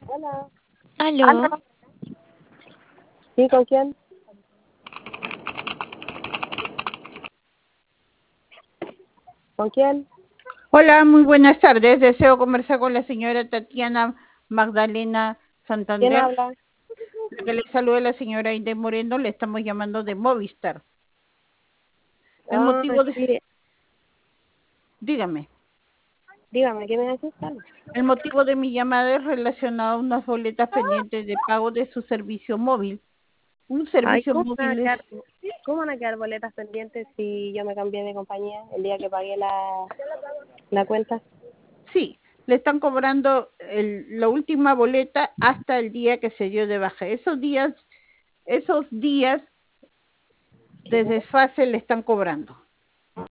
Hola. Aló, ¿Aló? ¿Sí, con quién? ¿Con quién? Hola, muy buenas tardes. Deseo conversar con la señora Tatiana Magdalena ¿Quién Santander. habla? La que le saluda la señora Inde Moreno, le estamos llamando de Movistar. El Ah, motivo de, sí. dígame, Dígame, ¿qué me necesitan? el motivo de mi llamada es relacionado a unas boletas pendientes de pago de su servicio móvil. Un Ay, servicio móvil es, ¿cómo van a quedar boletas pendientes si yo me cambié de compañía el día que pagué la cuenta? sí, le están cobrando la última boleta hasta el día que se dio de baja. Esos días de desfase le están cobrando.